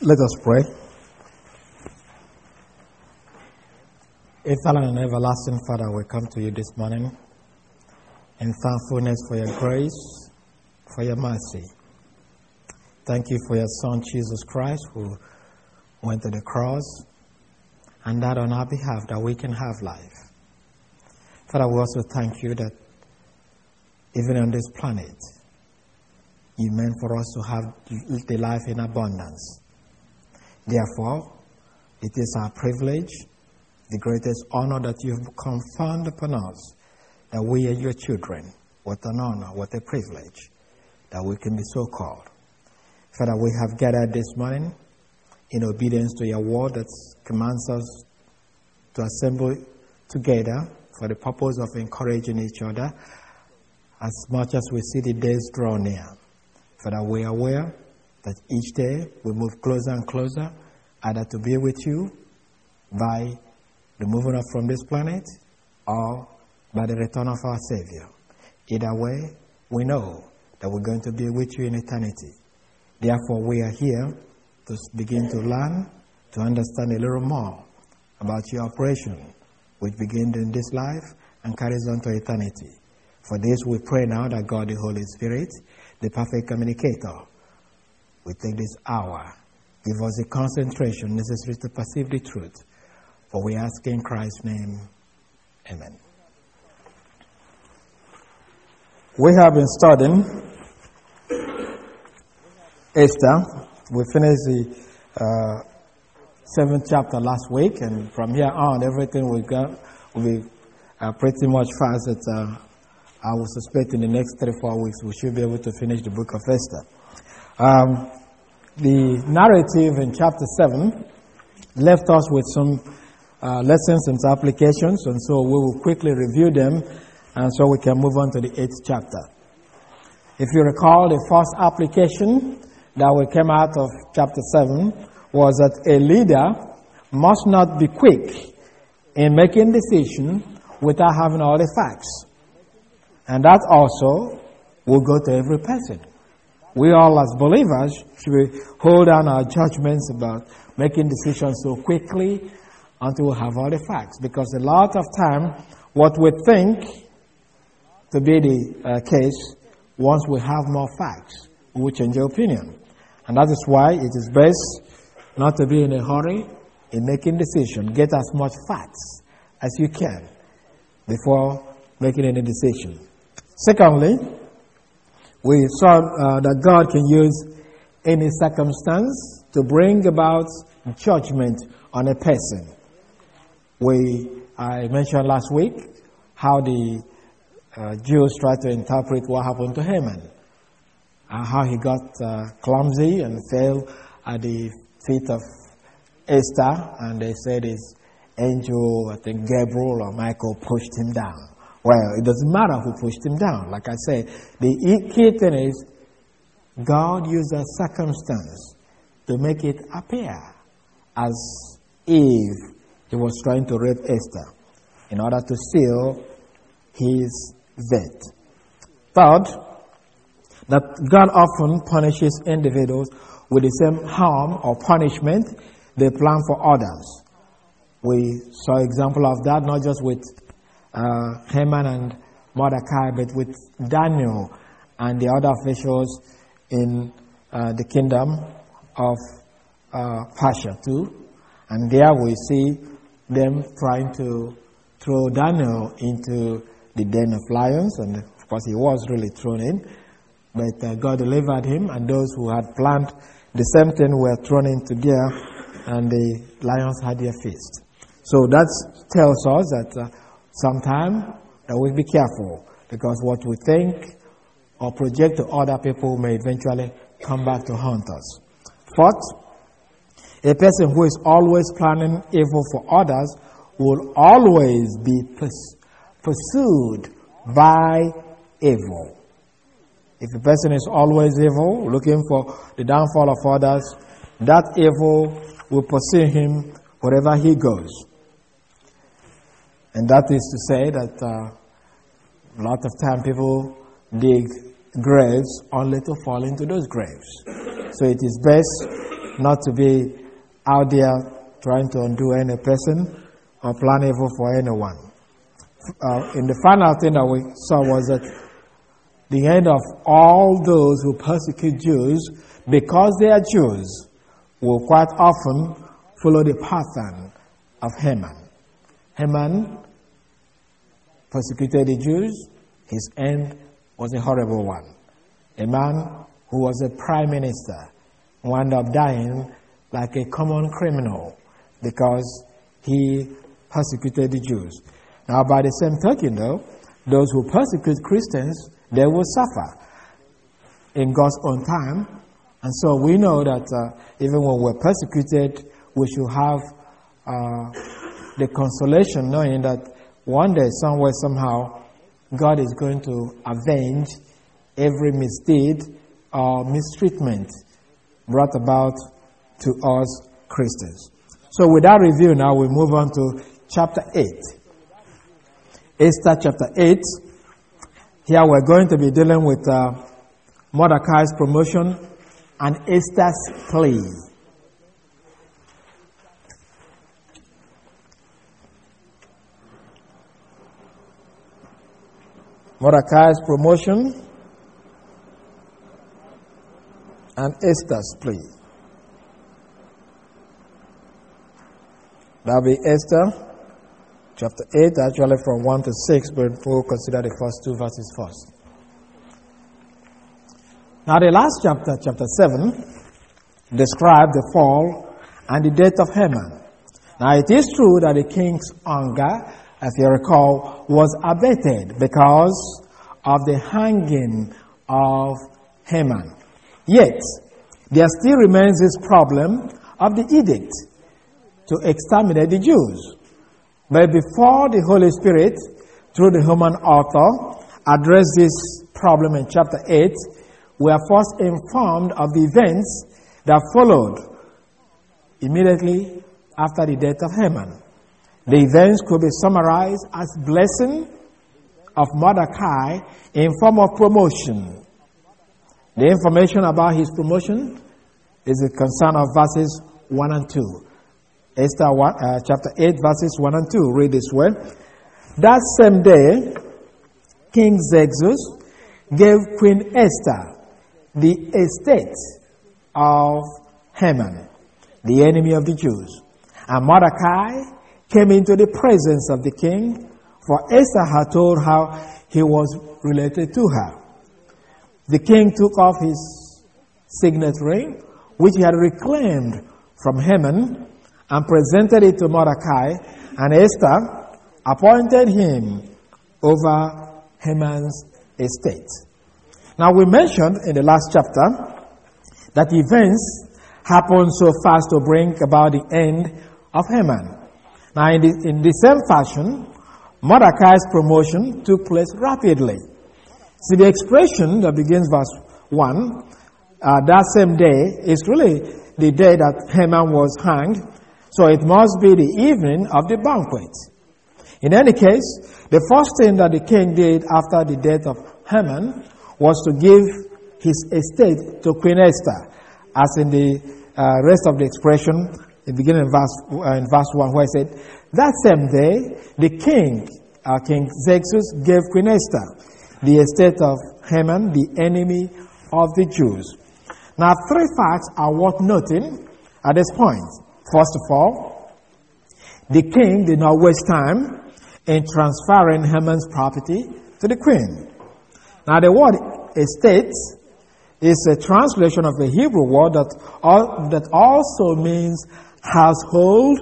Let us pray. Eternal and everlasting Father, we come to you this morning in thankfulness for your grace, for your mercy. Thank you for your Son, Jesus Christ, who went to the cross and died on our behalf that we can have life. Father, we also thank you that even on this planet, you meant for us to have the life in abundance. Therefore, it is our privilege, the greatest honor that you've conferred upon us, that we are your children. What an honor, what a privilege that we can be so called. Father, we have gathered this morning in obedience to your word that commands us to assemble together for the purpose of encouraging each other as much as we see the days draw near. Father, we are aware that each day we move closer and closer, either to be with you by the moving us from this planet or by the return of our Savior. Either way, we know that we're going to be with you in eternity. Therefore, we are here to begin to learn, to understand a little more about your operation, which begins in this life and carries on to eternity. For this, we pray now that God, the Holy Spirit, the perfect communicator, will take this hour, give us the concentration necessary to perceive the truth. For we ask in Christ's name, amen. We have been studying Esther. We finished the 7th chapter last week, and from here on, everything we got will be pretty much fast. I would suspect in the next 3-4 weeks we should be able to finish the book of Esther. The narrative in chapter 7 left us with some lessons and applications, and so we will quickly review them, and so we can move on to the 8th chapter. If you recall, the first application that we came out of chapter 7 was that a leader must not be quick in making decisions without having all the facts. And that also will go to every person. We all as believers should hold down our judgments about making decisions so quickly until we have all the facts. Because a lot of time, what we think to be the case, once we have more facts, we will change our opinion. And that is why it is best not to be in a hurry in making decisions. Get as much facts as you can before making any decision. Secondly, we saw that God can use any circumstance to bring about judgment on a person. I mentioned last week how the Jews tried to interpret what happened to Haman, how he got clumsy and fell at the feet of Esther, and they said his angel, I think Gabriel or Michael, pushed him down. Well, it doesn't matter who pushed him down. Like I said, the key thing is God used a circumstance to make it appear as if he was trying to rape Esther in order to seal his death. Third, that God often punishes individuals with the same harm or punishment they plan for others. We saw example of that not just with Haman and Mordecai, but with Daniel and the other officials in the kingdom of Persia too. And there we see them trying to throw Daniel into the den of lions, and of course he was really thrown in, but God delivered him, and those who had planned the same thing were thrown into there, and the lions had their feast. So that tells us that sometimes that we be careful, because what we think or project to other people may eventually come back to haunt us. Fourth, a person who is always planning evil for others will always be pursued by evil. If a person is always evil, looking for the downfall of others, that evil will pursue him wherever he goes. And that is to say that a lot of time people dig graves only to fall into those graves. So it is best not to be out there trying to undo any person or plan evil for anyone. In the final thing that we saw was that the end of all those who persecute Jews because they are Jews will quite often follow the pattern of Haman. Haman persecuted the Jews. His end was a horrible one. A man who was a prime minister wound up dying like a common criminal because he persecuted the Jews. Now, by the same token, though, those who persecute Christians, they will suffer in God's own time. And so we know that even when we're persecuted, we should have the consolation knowing that one day, somewhere, somehow, God is going to avenge every misdeed or mistreatment brought about to us Christians. So with that review now, we move on to chapter 8. Esther chapter 8. Here we're going to be dealing with Mordecai's promotion and Esther's plea. Mordecai's promotion and Esther's plea. That'll be Esther chapter 8, actually from 1 to 6, but we'll consider the first two verses first. Now the last chapter, chapter 7, described the fall and the death of Haman. Now it is true that the king's anger, if you recall, was abated because of the hanging of Haman. Yet, there still remains this problem of the edict to exterminate the Jews. But before the Holy Spirit, through the human author, addressed this problem in chapter 8, we are first informed of the events that followed immediately after the death of Haman. The events could be summarized as blessing of Mordecai in form of promotion. The information about his promotion is a concern of verses 1 and 2. Esther 1, chapter 8, verses 1 and 2. Read this way. That same day, King Xerxes gave Queen Esther the estate of Haman, the enemy of the Jews. And Mordecai came into the presence of the king, for Esther had told how he was related to her. The king took off his signet ring, which he had reclaimed from Haman, and presented it to Mordecai, and Esther appointed him over Haman's estate. Now we mentioned in the last chapter that events happened so fast to bring about the end of Haman. Now in the same fashion, Mordecai's promotion took place rapidly. See, the expression that begins verse 1, that same day, is really the day that Haman was hanged, so it must be the evening of the banquet. In any case, the first thing that the king did after the death of Haman was to give his estate to Queen Esther, as in the rest of the expression, beginning in verse 1, where it said, that same day, the king, King Xerxes, gave Queen Esther the estate of Haman, the enemy of the Jews. Now, three facts are worth noting at this point. First of all, the king did not waste time in transferring Haman's property to the queen. Now, the word estate is a translation of a Hebrew word that also means household,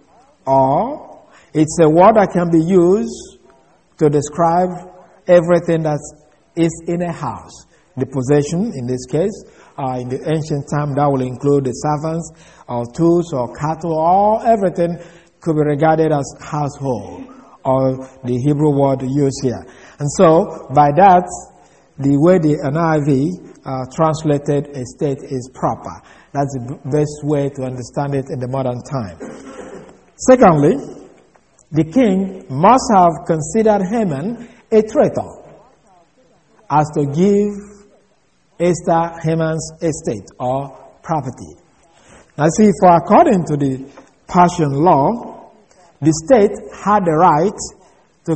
or it's a word that can be used to describe everything that is in a house. The possession, in this case, in the ancient time, that will include the servants, or tools, or cattle, or everything could be regarded as household, or the Hebrew word used here. And so, by that, the way the NIV translated estate is proper. That's the best way to understand it in the modern time. Secondly, the king must have considered Haman a traitor, as to give Esther Haman's estate or property. I see, for according to the Persian law, the state had the right to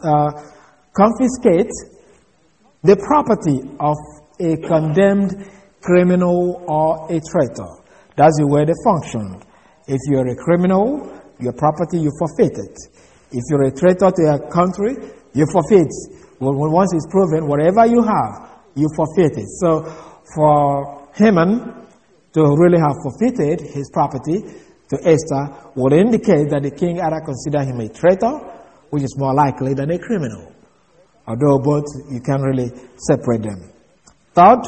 confiscate the property of a condemned criminal or a traitor. That's the way they function. If you're a criminal, your property, you forfeit it. If you're a traitor to your country, you forfeit. Once it's proven, whatever you have, you forfeit it. So for Haman to really have forfeited his property to Esther would indicate that the king either considered him a traitor, which is more likely than a criminal. Although both, you can't really separate them. Third,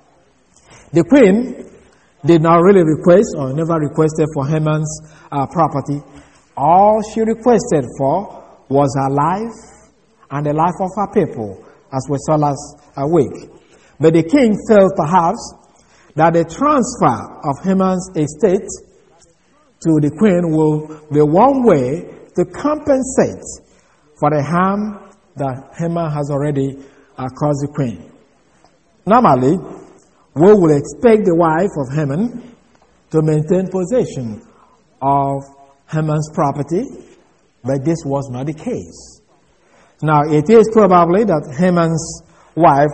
the queen did not really request or never requested for Haman's property. All she requested for was her life and the life of her people, as we saw last week. But the king felt perhaps that the transfer of Haman's estate to the queen will be one way to compensate for the harm that Haman has already caused the queen. Normally, we will expect the wife of Haman to maintain possession of Haman's property, but this was not the case. Now, it is probably that Haman's wife,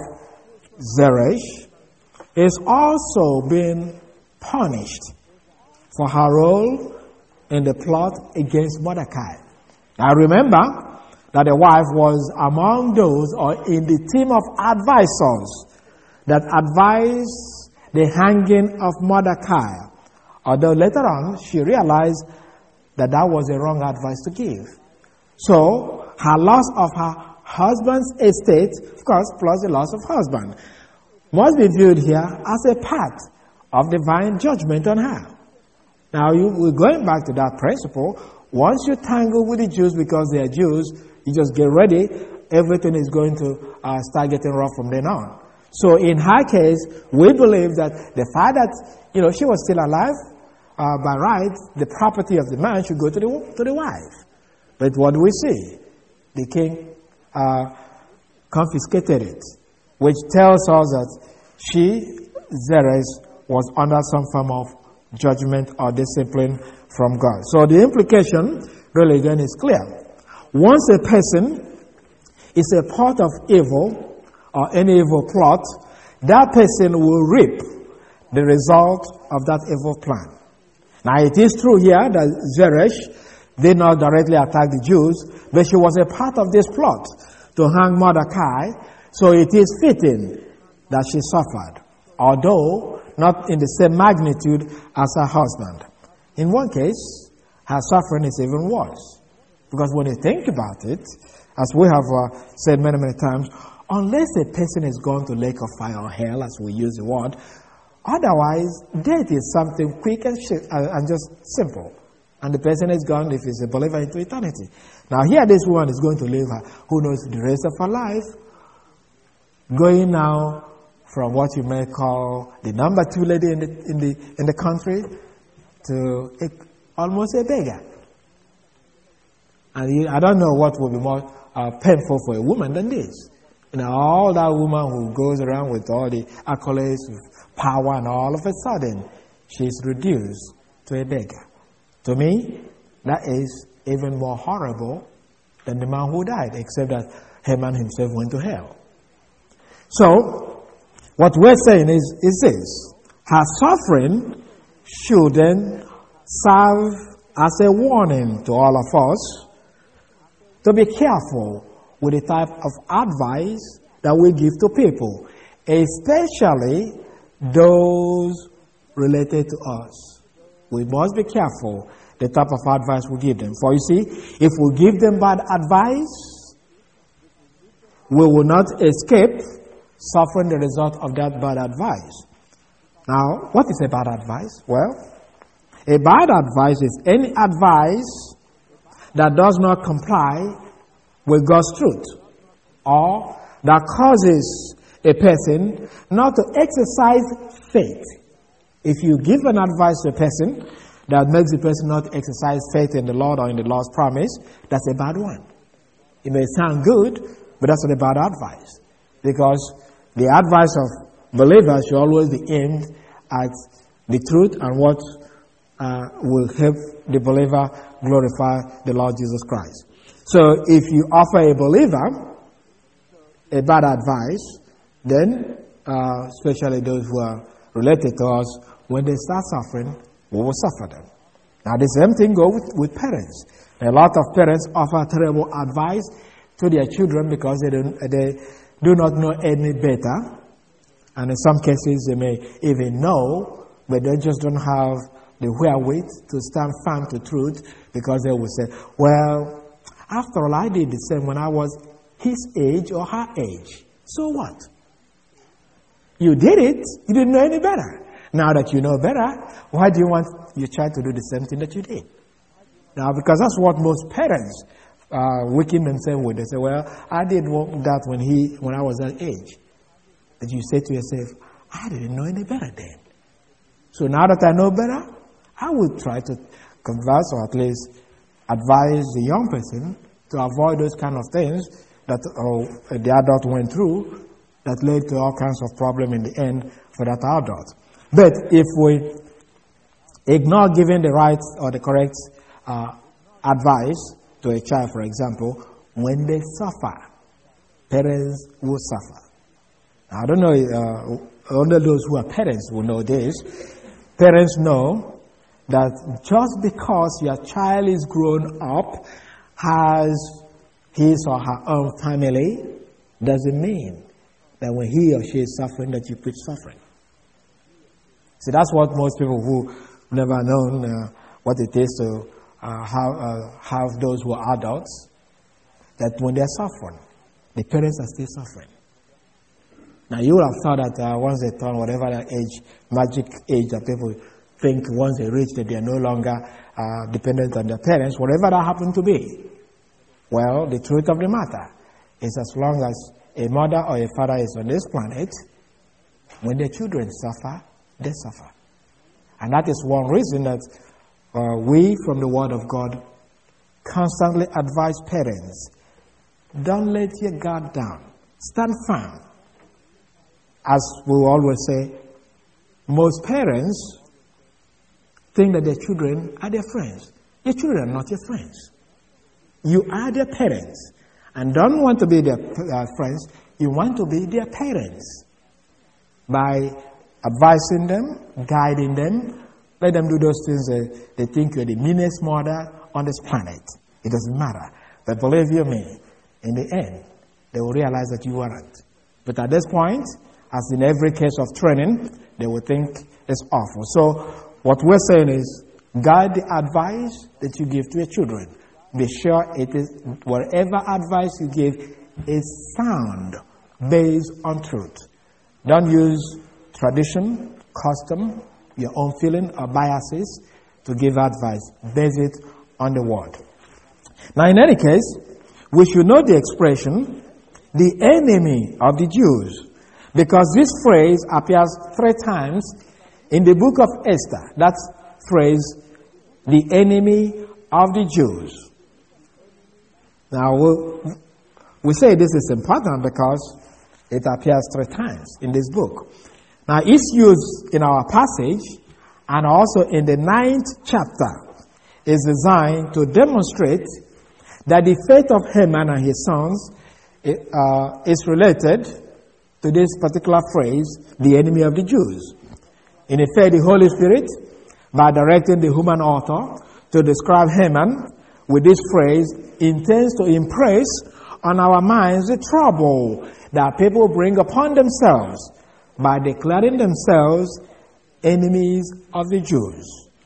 Zeresh, is also being punished for her role in the plot against Mordecai. Now, remember that the wife was among those, or in the team of advisors that advised the hanging of Mordecai. Although later on, she realized that that was the wrong advice to give. So, her loss of her husband's estate, of course, plus the loss of husband, must be viewed here as a part of divine judgment on her. Now, we're going back to that principle. Once you tangle with the Jews because they are Jews, you just get ready. Everything is going to start getting rough from then on. So in her case, we believe that the fact that, she was still alive, by right, the property of the man should go to the wife. But what do we see? The king confiscated it, which tells us that she, Zeresh, was under some form of judgment or discipline from God. So the implication really then is clear. Once a person is a part of evil or any evil plot, that person will reap the result of that evil plan. Now it is true here that Zeresh did not directly attack the Jews, but she was a part of this plot to hang Mordecai, so it is fitting that she suffered, although not in the same magnitude as her husband. In one case, her suffering is even worse. Because when you think about it, as we have said many, many times, unless a person is gone to lake of fire or hell, as we use the word, otherwise, death is something quick and just simple. And the person is gone, if he's a believer, into eternity. Now here this woman is going to live, who knows, the rest of her life, going now from what you may call the number 2 lady in the country to almost a beggar. And I don't know what would be more painful for a woman than this. All that woman who goes around with all the accolades, with power, and all of a sudden, she's reduced to a beggar. To me, that is even more horrible than the man who died, except that Haman himself went to hell. So, what we're saying is this. Her suffering should then serve as a warning to all of us to be careful with the type of advice that we give to people, especially those related to us. We must be careful the type of advice we give them. For you see, if we give them bad advice, we will not escape suffering the result of that bad advice. Now, what is a bad advice? Well, a bad advice is any advice that does not comply with God's truth, or that causes a person not to exercise faith. If you give an advice to a person that makes the person not exercise faith in the Lord or in the Lord's promise, that's a bad one. It may sound good, but that's not a bad advice. Because the advice of believers should always be aimed at the truth and what will help the believer glorify the Lord Jesus Christ. So if you offer a believer a bad advice, then especially those who are related to us, when they start suffering, we will suffer them. Now the same thing goes with parents. A lot of parents offer terrible advice to their children because they do not know any better. And in some cases they may even know, but they just don't have the wherewith to stand firm to truth, because they will say, well, after all, I did the same when I was his age or her age. So what? You did it. You didn't know any better. Now that you know better, why do you want your child to do the same thing that you did? Now, because that's what most parents wicked themselves with. They say, well, I did that when I was that age. But you say to yourself, I didn't know any better then. So now that I know better, I will try to converse or at least advise the young person to avoid those kind of things that the adult went through that led to all kinds of problems in the end for that adult. But if we ignore giving the right or the correct advice to a child, for example, when they suffer, parents will suffer. Now, I don't know, only those who are parents will know this. Parents know that just because your child is grown up, has his or her own family, doesn't mean that when he or she is suffering, that you quit suffering. See, that's what most people who never known what it is to have those who are adults, that when they're suffering, the parents are still suffering. Now, you would have thought that once they turn whatever that age, magic age that people think once they reach that they are no longer dependent on their parents, whatever that happened to be. Well, the truth of the matter is, as long as a mother or a father is on this planet, when their children suffer, they suffer. And that is one reason that we from the Word of God constantly advise parents, don't let your guard down. Stand firm. As we always say, most parents think that their children are their friends. Your children are not your friends. You are their parents. And don't want to be their friends, you want to be their parents. By advising them, guiding them, let them do those things they think you're the meanest mother on this planet. It doesn't matter. But believe you me, in the end, they will realize that you aren't. But at this point, as in every case of training, they will think it's awful. So what we're saying is, guide the advice that you give to your children. Be sure it is, whatever advice you give is sound, based on truth. Don't use tradition, custom, your own feeling or biases to give advice. Base it on the Word. Now, in any case, we should know the expression, the enemy of the Jews, because this phrase appears 3 times in the book of Esther. That phrase, the enemy of the Jews. Now, we say this is important because it appears 3 times in this book. Now, it's used in our passage and also in the 9th chapter. Is designed to demonstrate that the fate of Haman and his sons is related to this particular phrase, the enemy of the Jews. In effect, the Holy Spirit, by directing the human author to describe Haman with this phrase, intends to impress on our minds the trouble that people bring upon themselves by declaring themselves enemies of the Jews.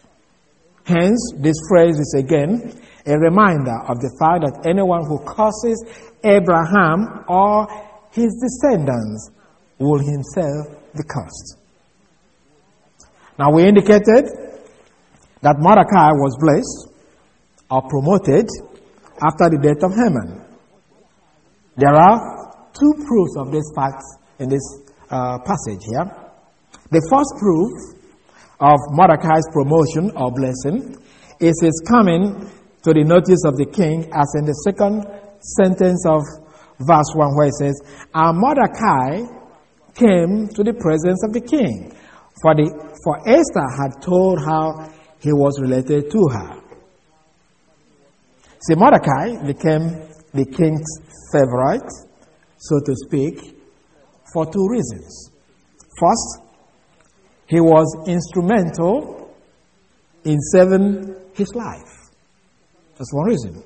Hence, this phrase is again a reminder of the fact that anyone who curses Abraham or his descendants will himself be cursed. Now, we indicated that Mordecai was blessed or promoted after the death of Haman. There are 2 proofs of this fact in this passage here. The first proof of Mordecai's promotion or blessing is his coming to the notice of the king, as in the 2nd sentence of verse 1, where it says, and Mordecai came to the presence of the king, for Esther had told how he was related to her. See, Mordecai became the king's favorite, so to speak, for two reasons. First, he was instrumental in saving his life. That's one reason.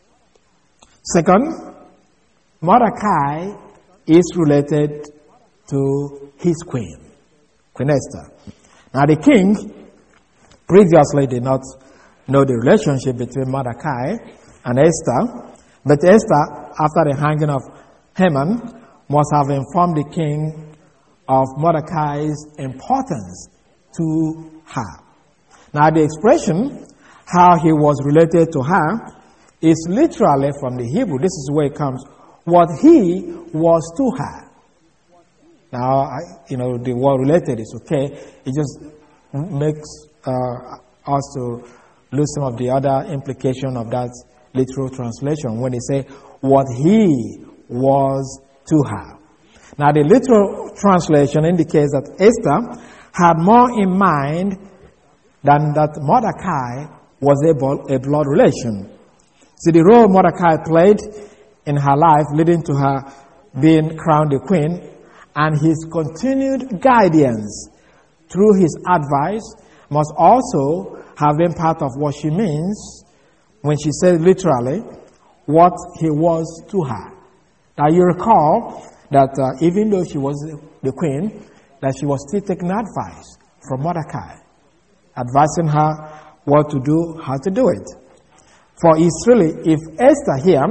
Second, Mordecai is related to his queen, Queen Esther. Now, the king previously did not know the relationship between Mordecai and Esther, but Esther, after the hanging of Haman, must have informed the king of Mordecai's importance to her. Now, the expression, how he was related to her, is literally from the Hebrew. This is where it comes. What he was to her. Now, the word related is okay. It just makes us to lose some of the other implication of that literal translation when they say what he was to her. Now, the literal translation indicates that Esther had more in mind than that Mordecai was a blood relation. See, the role Mordecai played in her life, leading to her being crowned a queen, and his continued guidance through his advice must also have been part of what she means when she said literally what he was to her. Now, you recall that even though she was the queen, that she was still taking advice from Mordecai, advising her what to do, how to do it. For it's really, if Esther here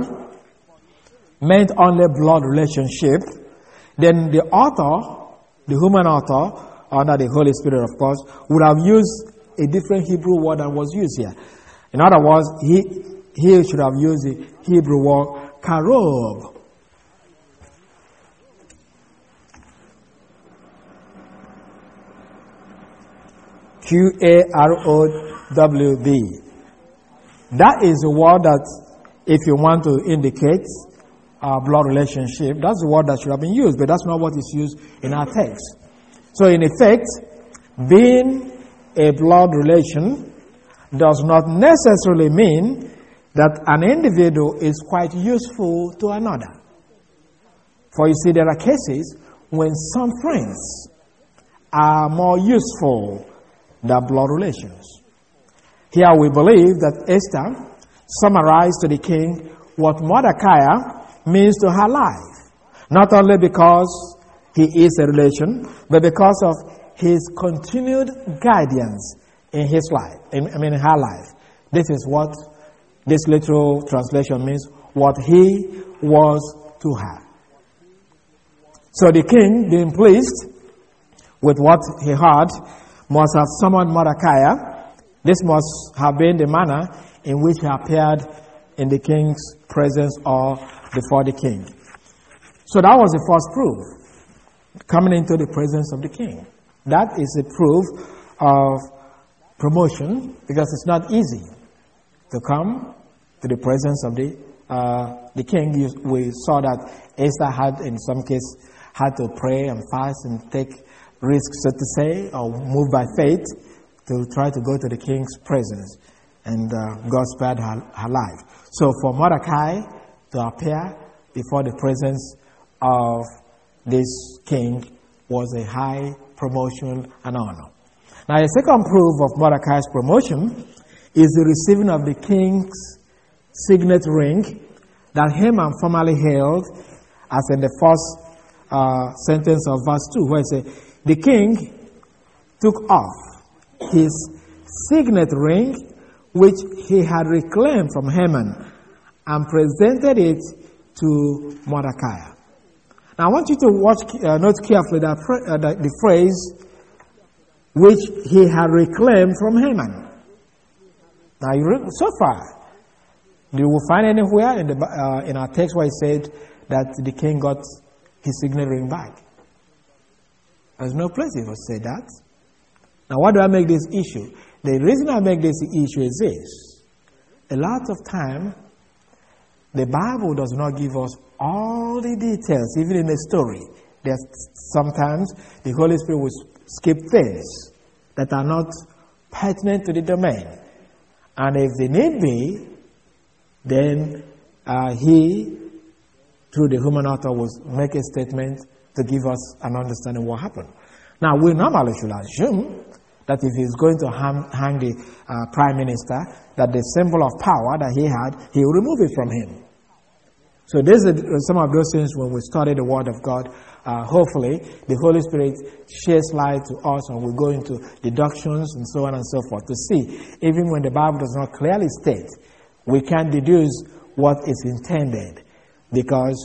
meant only blood relationship, then the author, the human author, under the Holy Spirit, of course, would have used a different Hebrew word than was used here. In other words, he should have used the Hebrew word karob. Qarowb. That is a word that, if you want to indicate a blood relationship, that's the word that should have been used, but that's not what is used in our text. So, in effect, being a blood relation does not necessarily mean that an individual is quite useful to another. For you see, there are cases when some friends are more useful than blood relations. Here we believe that Esther summarized to the king what Mordecai means to her life, not only because he is a relation, but because of his continued guidance in his life, in her life. This is what this literal translation means, what he was to her. So the king, being pleased with what he heard, must have summoned Mordecai. This must have been the manner in which he appeared in the king's presence or before the king. So that was the first proof, coming into the presence of the king. That is a proof of promotion, because it's not easy to come to the presence of the king. We saw that Esther had, in some cases, had to pray and fast and take risks, so to say, or move by faith to try to go to the king's presence. And God spared her life. So for Mordecai to appear before the presence of this king was a high promotion and honor. Now, the second proof of Mordecai's promotion is the receiving of the king's signet ring that Haman formerly held, as in the first sentence of verse 2, where it says, the king took off his signet ring, which he had reclaimed from Haman, and presented it to Mordecai. Now, I want you to note carefully that the phrase, which he had reclaimed from Haman. Now, so far, you will find anywhere in our text where it said that the king got his signet ring back. There's no place it will say that. Now, why do I make this issue? The reason I make this issue is this. A lot of time, the Bible does not give us all the details, even in a story. There's sometimes the Holy Spirit will skip things that are not pertinent to the domain. And if the need be, then he, through the human author, will make a statement to give us an understanding of what happened. Now, we normally should assume that if he's going to hang the prime minister, that the symbol of power that he had, he will remove it from him. So these are some of those things when we study the Word of God. Hopefully, the Holy Spirit sheds light to us and we go into deductions and so on and so forth to see, even when the Bible does not clearly state, we can deduce what is intended because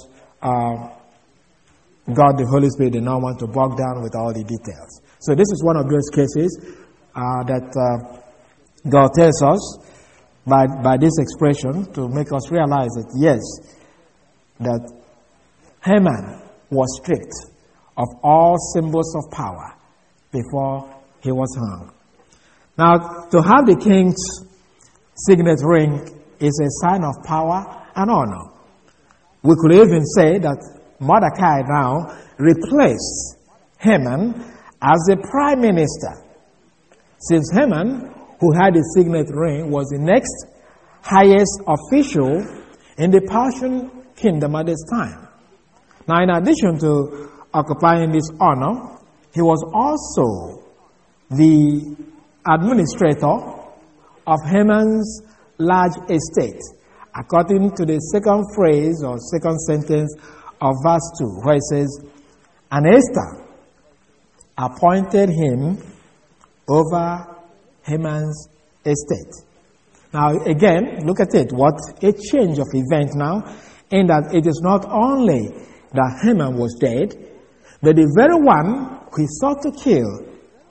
God, the Holy Spirit, did not want to bog down with all the details. So this is one of those cases that God tells us by this expression to make us realize that, yes, that Haman was stripped of all symbols of power before he was hung. Now, to have the king's signet ring is a sign of power and honor. We could even say that Mordecai now replaced Haman as the prime minister, since Haman, who had the signet ring, was the next highest official in the Persian kingdom at this time. Now, in addition to occupying this honor, he was also the administrator of Haman's large estate, according to the second phrase or second sentence of verse 2, where it says, "And Esther appointed him over Haman's estate." Now, again, look at it. What a change of event now, in that it is not only that Haman was dead, but the very one who he sought to kill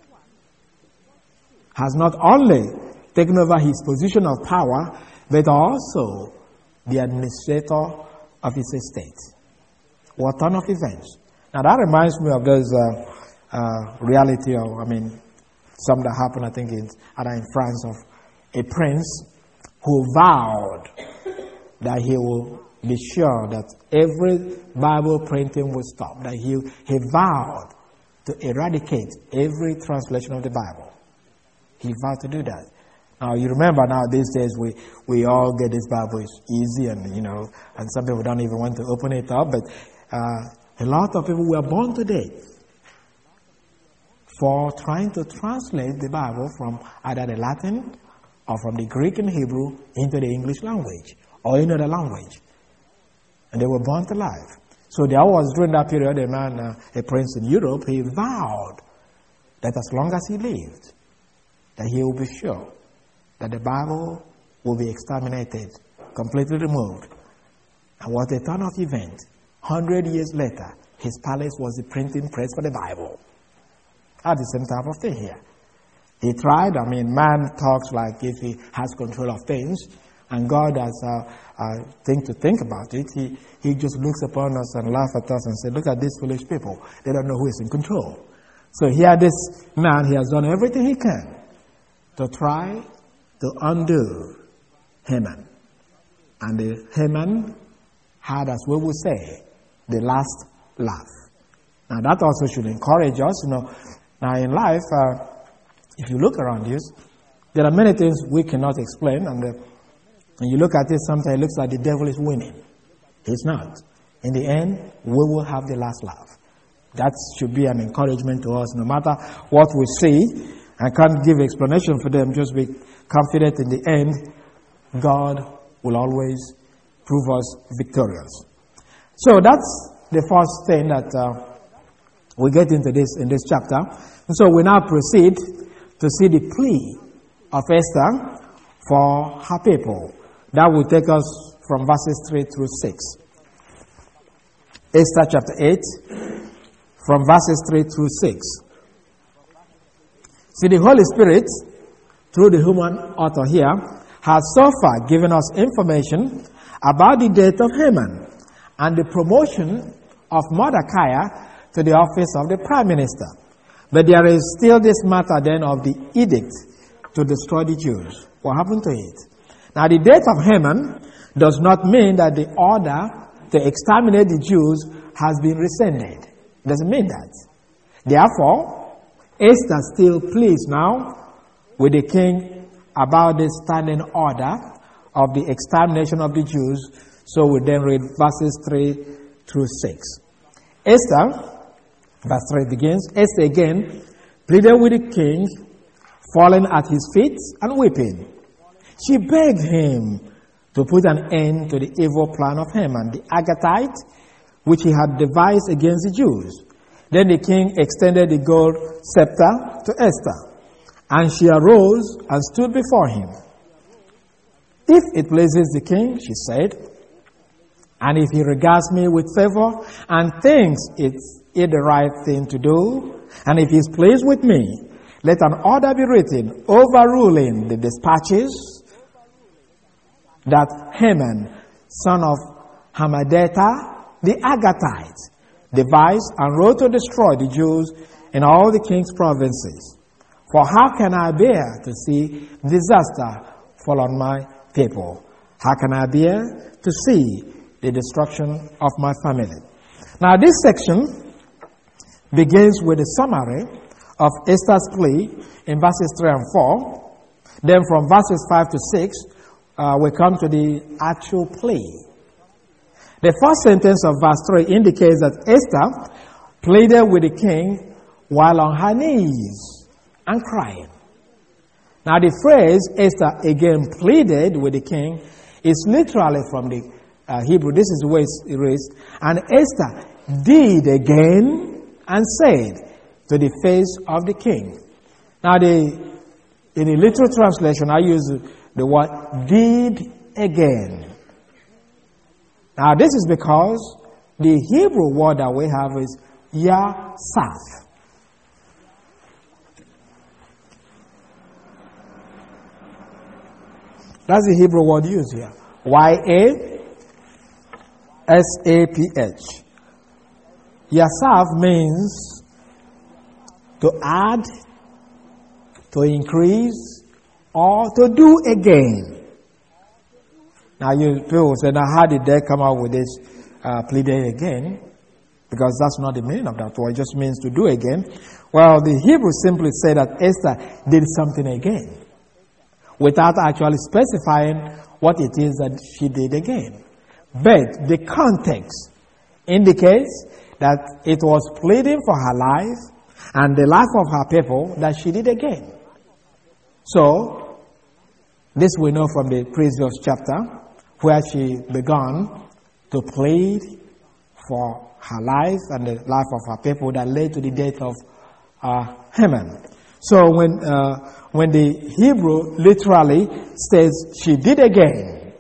has not only taken over his position of power, but also the administrator of his estate. What turn of events. Now that reminds me of those reality of, some that happened, I think, in France, of a prince who vowed that he will be sure that every Bible printing will stop, that he vowed to eradicate every translation of the Bible. He vowed to do that. Now, you remember now these days we all get this Bible, it's easy and some people don't even want to open it up, but a lot of people were born today for trying to translate the Bible from either the Latin or from the Greek and Hebrew into the English language or another language. And they were burnt alive. So there was, during that period, a man, a prince in Europe, he vowed that as long as he lived, that he will be sure that the Bible will be exterminated, completely removed. And what a turn of event. 100 years later, his palace was the printing press for the Bible. That's the same type of thing here. He tried, man talks like if he has control of things, and God has a thing to think about it. He just looks upon us and laughs at us and says, look at these foolish people. They don't know who is in control. So here this man, he has done everything he can to try to undo Haman. And the Haman had, as we would say, the last laugh. Now that also should encourage us. Now in life, if you look around you, there are many things we cannot explain, and when you look at it, sometimes it looks like the devil is winning. He's not. In the end, we will have the last laugh. That should be an encouragement to us. No matter what we see, I can't give explanation for them, just be confident in the end, God will always prove us victorious. So that's the first thing that we get into in this chapter. And so we now proceed to see the plea of Esther for her people. That will take us from verses 3 through 6. Esther chapter 8, from verses 3 through 6. See, the Holy Spirit, through the human author here, has so far given us information about the death of Haman and the promotion of Mordecai to the office of the prime minister. But there is still this matter then of the edict to destroy the Jews. What happened to it? Now, the death of Haman does not mean that the order to exterminate the Jews has been rescinded. It doesn't mean that. Therefore, Esther still pleads now with the king about the standing order of the extermination of the Jews. So we then read verses 3 through 6. Esther, verse 3 begins, Esther again pleaded with the king, falling at his feet and weeping. She begged him to put an end to the evil plan of Haman, the Agagite, which he had devised against the Jews. Then the king extended the gold scepter to Esther, and she arose and stood before him. If it pleases the king, she said, and if he regards me with favor and thinks it's the right thing to do, and if he's pleased with me, let an order be written overruling the dispatches that Haman, son of Hammedatha, the Agagite, devised and wrote to destroy the Jews in all the king's provinces. For how can I bear to see disaster fall on my people? How can I bear to see the destruction of my family? Now this section begins with a summary of Esther's plea in verses 3 and 4. Then from verses 5 to 6, we come to the actual plea. The first sentence of verse 3 indicates that Esther pleaded with the king while on her knees and crying. Now the phrase Esther again pleaded with the king is literally from the Hebrew. This is the way it's erased. And Esther did again and said to the face of the king. Now in the literal translation, I use the word did again. Now this is because the Hebrew word that we have is yasaf. That's the Hebrew word used here. Y-A-S-A-P-H. Yasaf means to add, to increase, or to do again. Now you people say, now how did they come out with this pleading again? Because that's not the meaning of that word. It just means to do again. Well, the Hebrew simply said that Esther did something again, without actually specifying what it is that she did again. But the context indicates that it was pleading for her life and the life of her people that she did again. So, this we know from the previous chapter, where she began to plead for her life and the life of her people that led to the death of Haman. So when the Hebrew literally says she did again,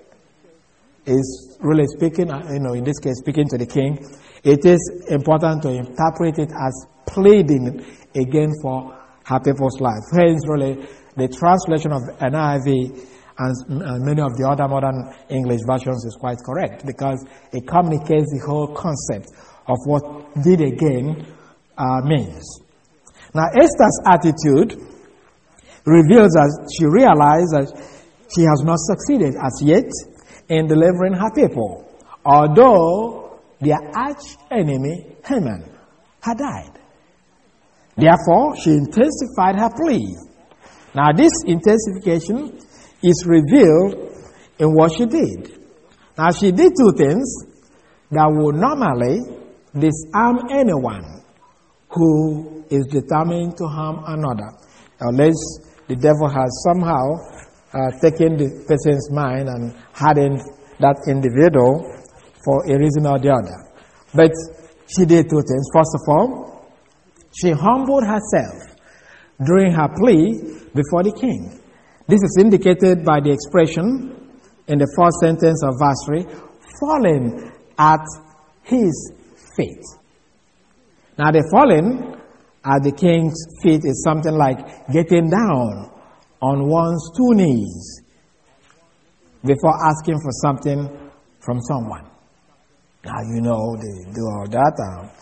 is really speaking, in this case speaking to the king, it is important to interpret it as pleading again for her people's life. Hence, really, the translation of NIV and many of the other modern English versions is quite correct, because it communicates the whole concept of what did again means. Now, Esther's attitude reveals that she realized that she has not succeeded as yet in delivering her people, although their arch enemy, Haman, had died. Therefore, she intensified her plea. Now, this intensification is revealed in what she did. Now, she did two things that would normally disarm anyone who is determined to harm another, unless the devil has somehow taken the person's mind and hardened that individual for a reason or the other. But she did two things. First of all, she humbled herself during her plea before the king. This is indicated by the expression in the first sentence of verse 3, falling at his feet. Now, the falling at the king's feet is something like getting down on one's two knees before asking for something from someone. Now, they do all that.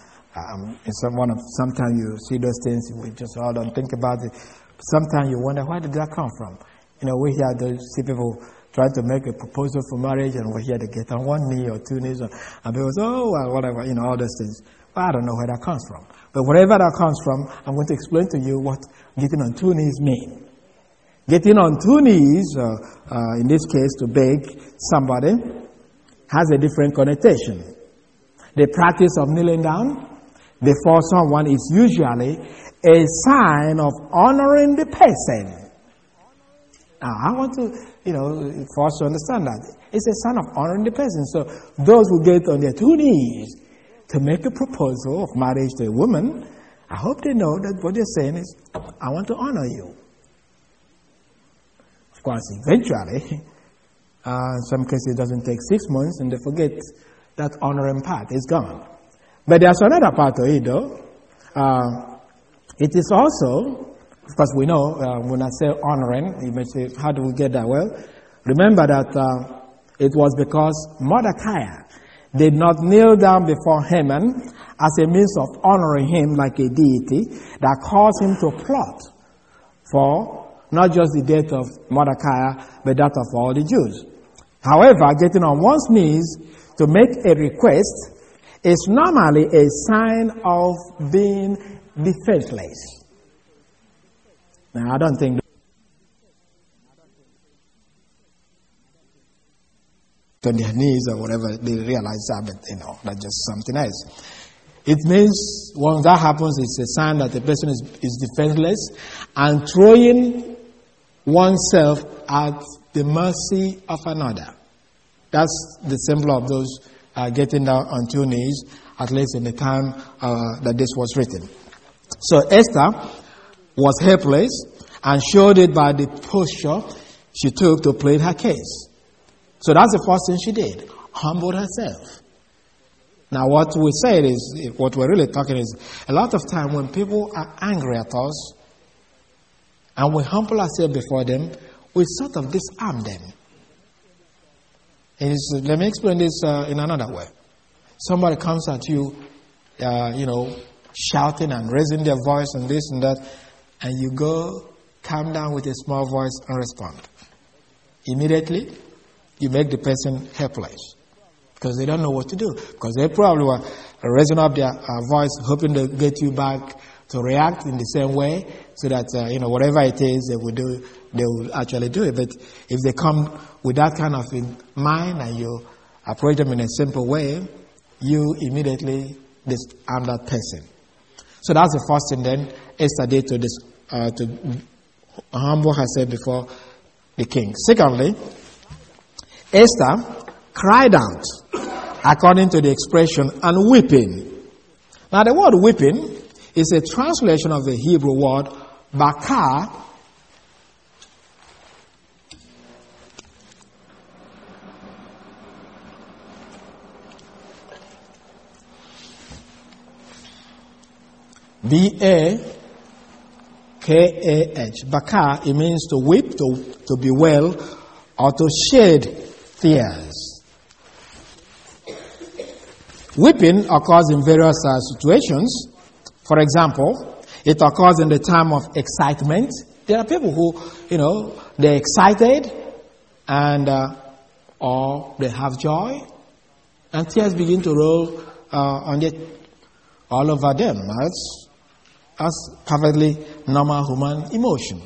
Sometimes you see those things, we just all don't think about it. Sometimes you wonder, where did that come from? We hear see people trying to make a proposal for marriage, and we hear they get on one knee or two knees, and people say, whatever, all those things. But I don't know where that comes from. But wherever that comes from, I'm going to explain to you what getting on two knees means. Getting on two knees, in this case to beg somebody, has a different connotation. The practice of kneeling down before someone is usually a sign of honoring the person. Now, I want to, for us to understand that. It's a sign of honoring the person. So those who get on their two knees to make a proposal of marriage to a woman, I hope they know that what they're saying is, I want to honor you. Of course, eventually, in some cases it doesn't take 6 months and they forget that honoring part is gone. But there's another part to it though. It is also, of course we know, when I say honoring, you may say, how do we get that? Well, remember that it was because Mordecai did not kneel down before Haman as a means of honoring him like a deity that caused him to plot for not just the death of Mordecai, but that of all the Jews. However, getting on one's knees to make a request is normally a sign of being defenseless. Now, I don't think on their knees or whatever they realize that, but that's just something else. It means once that happens, it's a sign that the person is defenseless and throwing oneself at the mercy of another. That's the symbol of those getting down on two knees, at least in the time that this was written. So Esther was helpless and showed it by the posture she took to plead her case. So that's the first thing she did, humbled herself. Now what we said is, what we're really talking is, a lot of time when people are angry at us and we humble ourselves before them, we sort of disarm them. Let me explain this in another way. Somebody comes at you, shouting and raising their voice and this and that, and you go calm down with a small voice and respond. Immediately, you make the person helpless because they don't know what to do. Because they probably were raising up their voice, hoping to get you back to react in the same way, so that whatever it is they will do, they will actually do it. But if they come with that kind of in mind and you approach them in a simple way, you immediately disarm that person. So that's the first thing. Then Esther did to humble herself before the king. Secondly, Esther cried out, according to the expression, and weeping. Now the word weeping is a translation of the Hebrew word bakah, B-A-K-A-H. Bakah, it means to weep, to bewail, or to shed tears. Weeping occurs in various situations. For example, it occurs in the time of excitement. There are people who, they're excited and or they have joy, and tears begin to roll all over them. That's perfectly normal human emotion.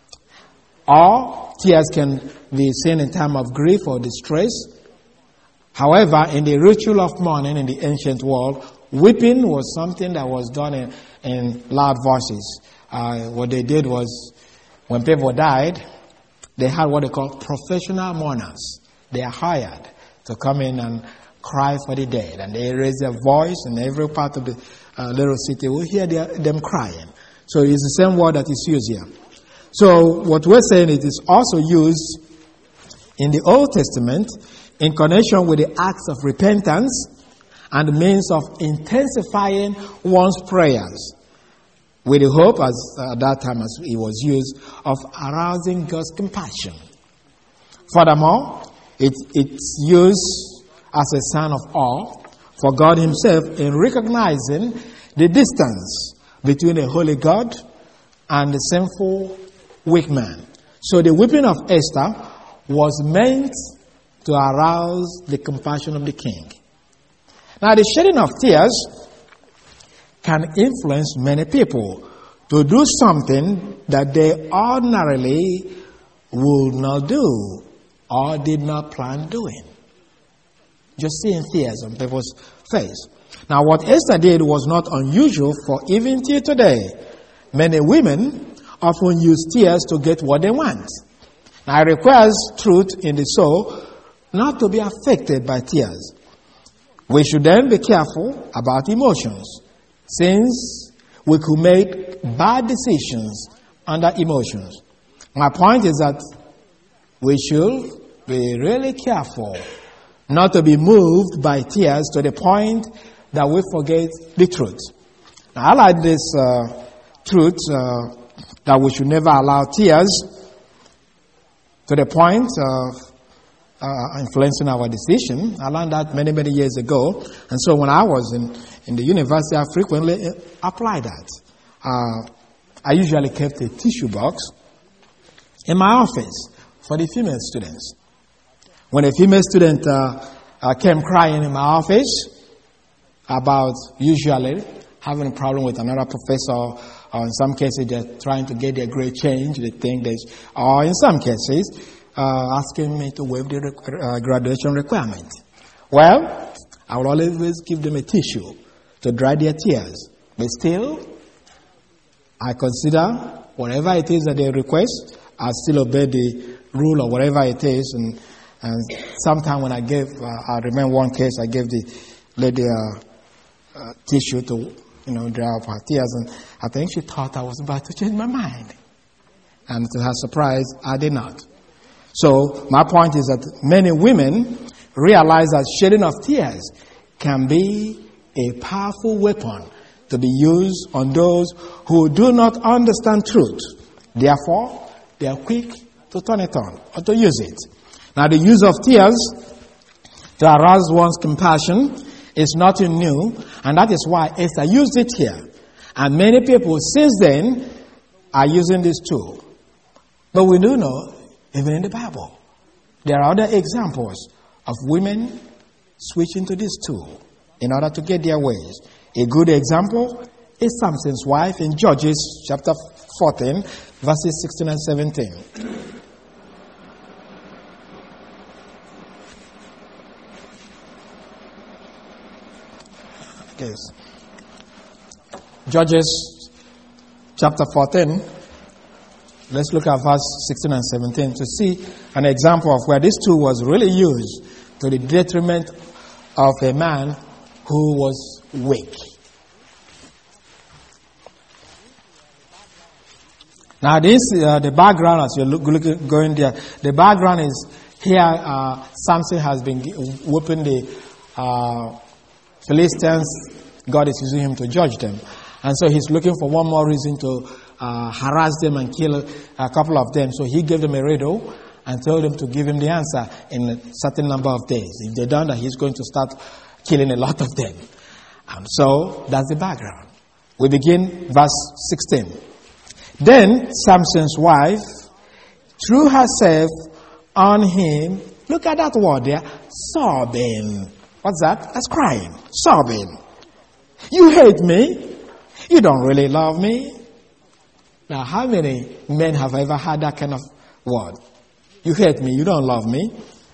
Or tears can be seen in time of grief or distress. However, in the ritual of mourning in the ancient world, weeping was something that was done in loud voices. What they did was, when people died, they had what they call professional mourners. They are hired to come in and cry for the dead. And they raise their voice, and every part of the little city will hear them crying. So it's the same word that is used here. So what we're saying, it is also used in the Old Testament in connection with the acts of repentance and the means of intensifying one's prayers, with the hope, as at that time as it was used, of arousing God's compassion. Furthermore, it's used as a sign of awe for God himself in recognizing the distance between a holy God and the sinful weak man. So the weeping of Esther was meant to arouse the compassion of the king. Now, the shedding of tears can influence many people to do something that they ordinarily would not do or did not plan doing. Just seeing tears on people's face. Now, what Esther did was not unusual for even till today. Many women often use tears to get what they want. Now, it requires truth in the soul not to be affected by tears. We should then be careful about emotions, since we could make bad decisions under emotions. My point is that we should be really careful not to be moved by tears to the point that we forget the truth. Now, I like this truth that we should never allow tears to the point of influencing our decision. I learned that many, many years ago. And so when I was in the university, I frequently applied that. I usually kept a tissue box in my office for the female students. When a female student came crying in my office about usually having a problem with another professor, or in some cases they're trying to get their grade changed, they think they, or in some cases asking me to waive the graduation requirement. Well, I will always give them a tissue to dry their tears. But still, I consider whatever it is that they request, I still obey the rule or whatever it is. And sometime when I gave, I remember one case, I gave the lady tissue to, dry up her tears. And I think she thought I was about to change my mind. And to her surprise, I did not. So my point is that many women realize that shedding of tears can be a powerful weapon to be used on those who do not understand truth. Therefore, they are quick to turn it on or to use it. Now, the use of tears to arouse one's compassion is nothing new, and that is why Esther used it here. And many people since then are using this tool. But we do know, even in the Bible, there are other examples of women switching to this tool in order to get their ways. A good example is Samson's wife in Judges chapter 14, verses 16 and 17. Yes. Judges chapter 14. Let's look at verse 16 and 17 to see an example of where this tool was really used to the detriment of a man who was weak. Now, this the background as you're going there. The background is here. Samson has been whipping the Philistines. God is using him to judge them, and so he's looking for one more reason to harass them and kill a couple of them. So he gave them a riddle and told them to give him the answer in a certain number of days. If they don't, that he's going to start killing a lot of them. And so that's the background. We begin verse 16. Then Samson's wife threw herself on him. Look at that word there, sobbing. What's that? That's crying, sobbing. You hate me. You don't really love me. Now, how many men have ever had that kind of word? You hate me. You don't love me.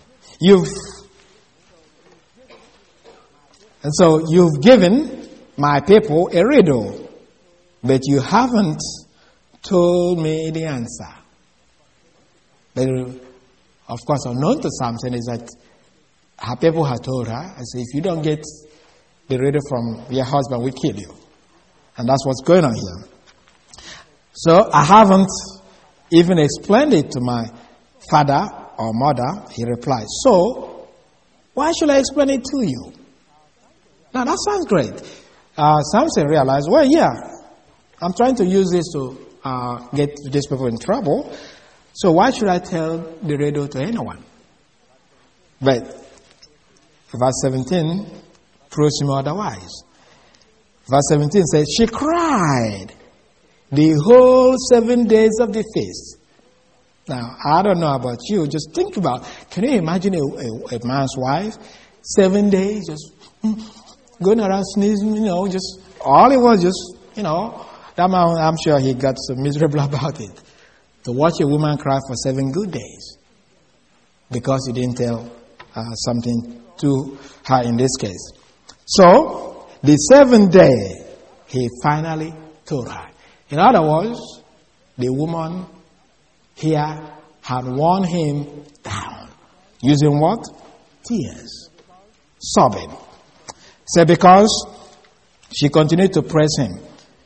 And so you've given my people a riddle, but you haven't told me the answer. But of course, unknown to Samson is that her people had told her, I said, if you don't get the riddle from your husband, we kill you. And that's what's going on here. So I haven't even explained it to my father or mother. He replied, so why should I explain it to you? Now that sounds great. Samson realized, well, yeah, I'm trying to use this to get these people in trouble. So why should I tell the riddle to anyone? But verse 17 proves him otherwise. Verse 17 says, she cried the whole 7 days of the feast. Now, I don't know about you. Just think about, can you imagine a man's wife, 7 days, just going around sneezing, just, all it was just, that man, I'm sure he got so miserable about it. to watch a woman cry for 7 good days because he didn't tell something to her in this case. So, the 7th day, he finally told her. In other words, the woman here had worn him down. Using what? Tears. Sobbing. So because she continued to press him,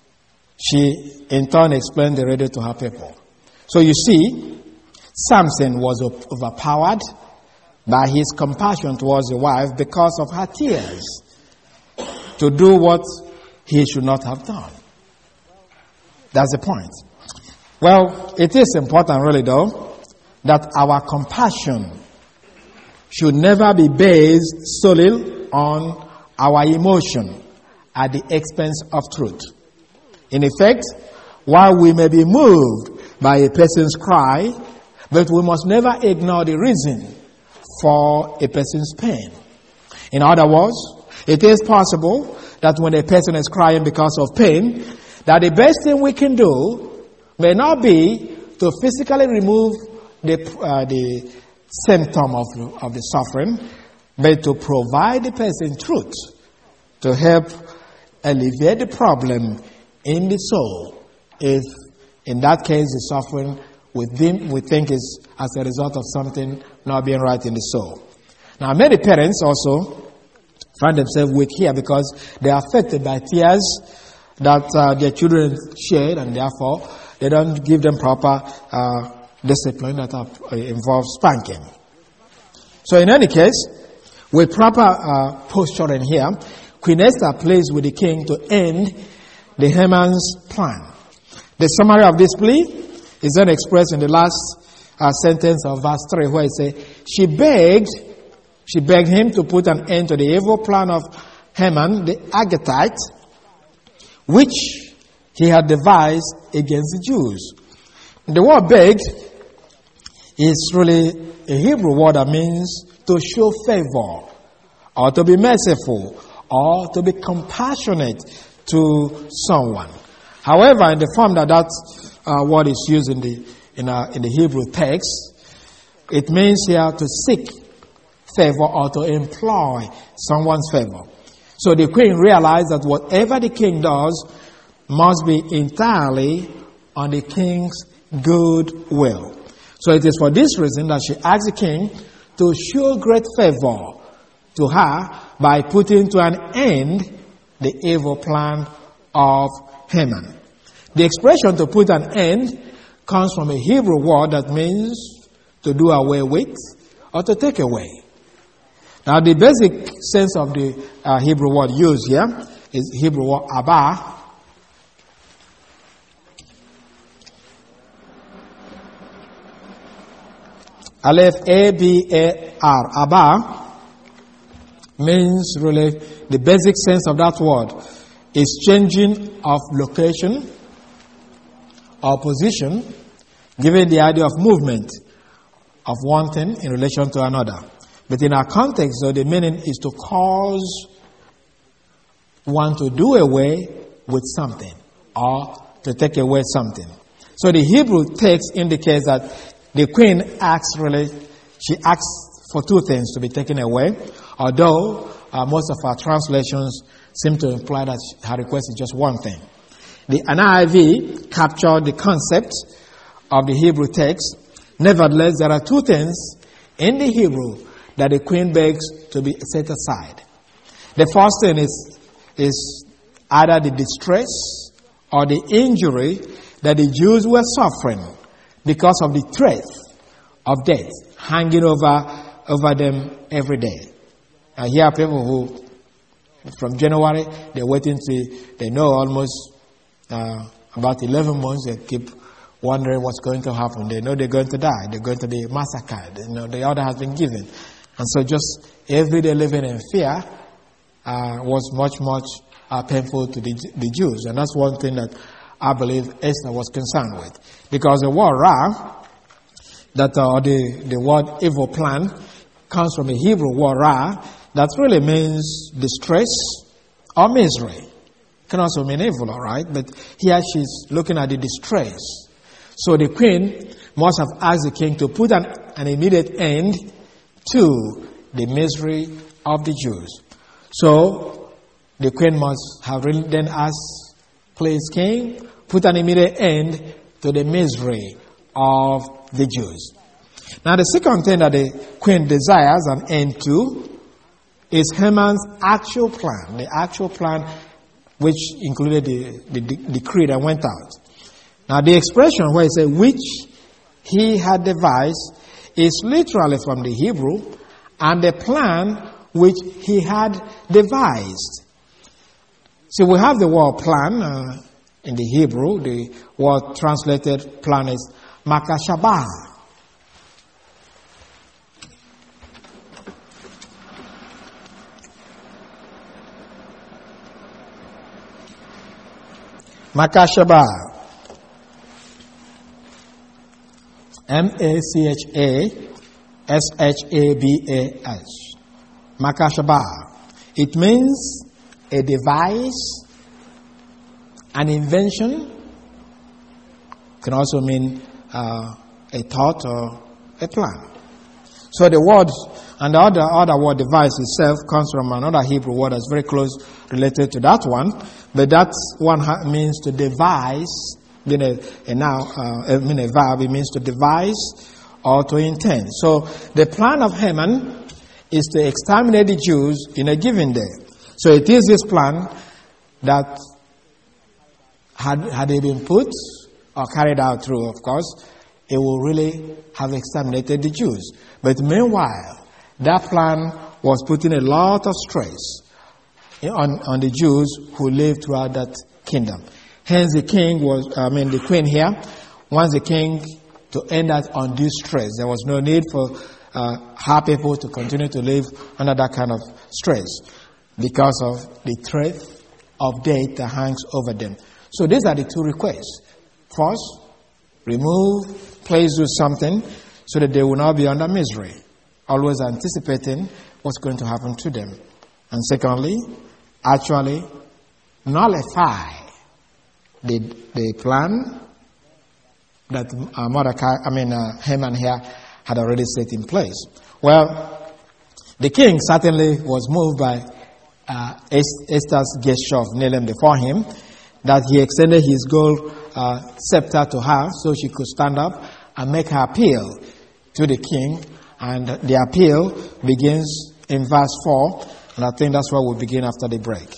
she in turn explained the radio to her people. So you see, Samson was overpowered by his compassion towards the wife because of her tears to do what he should not have done. That's the point. Well, it is important really though that our compassion should never be based solely on our emotion at the expense of truth. In effect, while we may be moved by a person's cry, but we must never ignore the reason for a person's pain. In other words, it is possible that when a person is crying because of pain, that the best thing we can do may not be to physically remove the symptom of the suffering, but to provide the person truth to help alleviate the problem in the soul. If in that case the suffering we think is as a result of something not being right in the soul. Now many parents also find themselves weak here because they are affected by tears that their children shed, and therefore they don't give them proper discipline that involves spanking. So in any case, with proper posturing here, Queen Esther plays with the king to end the Haman's plan. The summary of this plea is then expressed in the last sentence of verse 3, where it says, she begged him to put an end to the evil plan of Haman the Agagite, which he had devised against the Jews. The word begged is really a Hebrew word that means to show favor, or to be merciful, or to be compassionate to someone. However, in the form that word is used in the Hebrew text, it means here to seek favor or to employ someone's favor. So the queen realized that whatever the king does must be entirely on the king's good will. So it is for this reason that she asked the king to show great favor to her by putting to an end the evil plan of Haman. The expression to put an end comes from a Hebrew word that means to do away with or to take away. Now the basic sense of the Hebrew word used here is Hebrew word abah. Aleph A-B-A-R. Abah means really the basic sense of that word is changing of location or position, giving the idea of movement of one thing in relation to another. But in our context, though, the meaning is to cause one to do away with something or to take away something. So the Hebrew text indicates that the queen she asks for two things to be taken away, although most of our translations seem to imply that her request is just one thing. The NIV captured the concept of the Hebrew text. Nevertheless, there are two things in the Hebrew that the queen begs to be set aside. The first thing is either the distress or the injury that the Jews were suffering because of the threat of death hanging over them every day. I hear people who, from January, they're waiting they know almost about 11 months, they keep wondering what's going to happen. They know they're going to die. They're going to be massacred. The order has been given. And so just every day living in fear was much, much painful to the Jews. And that's one thing that I believe Esther was concerned with. Because the word ra, or the word evil plan, comes from a Hebrew word ra, that really means distress or misery. It can also mean evil, all right? But here she's looking at the distress. So the queen must have asked the king to put an immediate end to the misery of the Jews. So the queen must have then asked, please, king, put an immediate end to the misery of the Jews. Now the second thing that the queen desires an end to is Haman's actual plan. The actual plan which included the decree that went out. Now the expression where it says, which he had devised, is literally from the Hebrew, and the plan which he had devised. So we have the word plan in the Hebrew. The word translated plan is makashabah. Makashabah. M-A-C-H-A-S-H-A-B-A-H. Makashabah. It means a device, an invention. Can also mean a thought or a plan. So the word, and the other word device itself comes from another Hebrew word that's very close related to that one. But that one means to devise, being a verb, it means to devise or to intend. So the plan of Haman is to exterminate the Jews in a given day. So it is this plan that had they been put or carried out through, of course, it will really have exterminated the Jews. But meanwhile, that plan was putting a lot of stress on the Jews who lived throughout that kingdom. Hence the queen here wants the king to end that undue stress. There was no need for her people to continue to live under that kind of stress because of the threat of death that hangs over them. So these are the two requests. First, remove, please do something so that they will not be under misery, always anticipating what's going to happen to them. And secondly, actually nullify the plan that Haman here had already set in place. Well, the king certainly was moved by Esther's gesture of kneeling before him, that he extended his gold scepter to her so she could stand up and make her appeal to the king. And the appeal begins in verse 4, and I think that's where we'll begin after the break.